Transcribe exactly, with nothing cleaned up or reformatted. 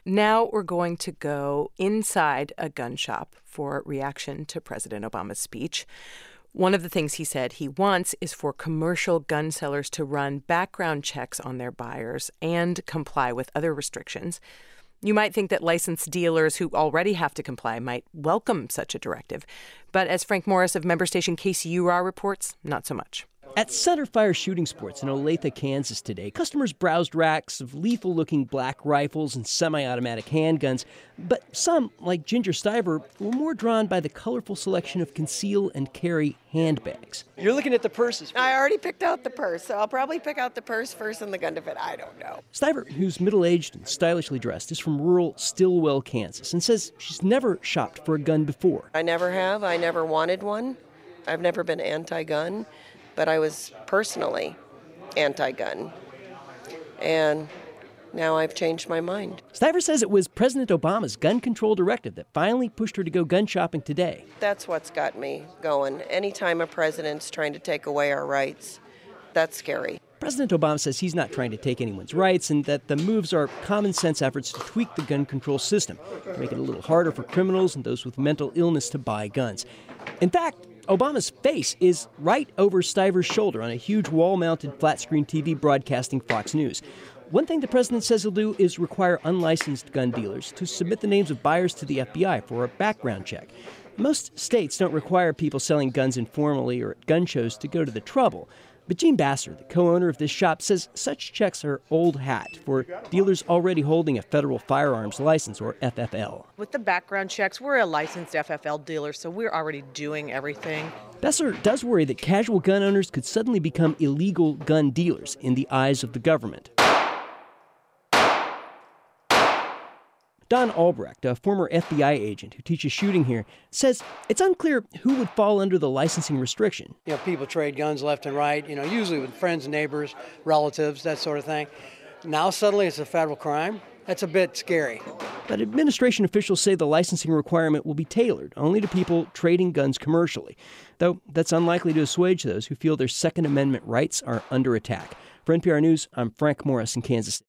Now we're going to go inside a gun shop for reaction to President Obama's speech. One of the things he said he wants is for commercial gun sellers to run background checks on their buyers and comply with other restrictions. You might think that licensed dealers who already have to comply might welcome such a directive. But as Frank Morris of member station K C U R reports, not so much. At Center Fire Shooting Sports in Olathe, Kansas today, customers browsed racks of lethal-looking black rifles and semi-automatic handguns. But some, like Ginger Stiver, were more drawn by the colorful selection of conceal and carry handbags. You're looking at the purses. I already picked out the purse, so I'll probably pick out the purse first and the gun to fit. I don't know. Stiver, who's middle-aged and stylishly dressed, is from rural Stillwell, Kansas, and says she's never shopped for a gun before. I never have. I never wanted one. I've never been anti-gun. But I was personally anti-gun, and now I've changed my mind. Stiver says it was President Obama's gun control directive that finally pushed her to go gun shopping today. That's what's got me going. Anytime a president's trying to take away our rights, that's scary. President Obama says he's not trying to take anyone's rights and that the moves are common-sense efforts to tweak the gun control system, to make it a little harder for criminals and those with mental illness to buy guns. In fact, Obama's face is right over Stiver's shoulder on a huge wall-mounted flat-screen T V broadcasting Fox News. One thing the president says he'll do is require unlicensed gun dealers to submit the names of buyers to the F B I for a background check. Most states don't require people selling guns informally or at gun shows to go to the trouble. But Gene Basser, the co-owner of this shop, says such checks are old hat for dealers already holding a federal firearms license, or F F L. With the background checks, we're a licensed F F L dealer, so we're already doing everything. Besser does worry that casual gun owners could suddenly become illegal gun dealers in the eyes of the government. Don Albrecht, a former F B I agent who teaches shooting here, says it's unclear who would fall under the licensing restriction. You know, people trade guns left and right, you know, usually with friends, neighbors, relatives, that sort of thing. Now suddenly it's a federal crime. That's a bit scary. But administration officials say the licensing requirement will be tailored only to people trading guns commercially, though that's unlikely to assuage those who feel their Second Amendment rights are under attack. For N P R News, I'm Frank Morris in Kansas City.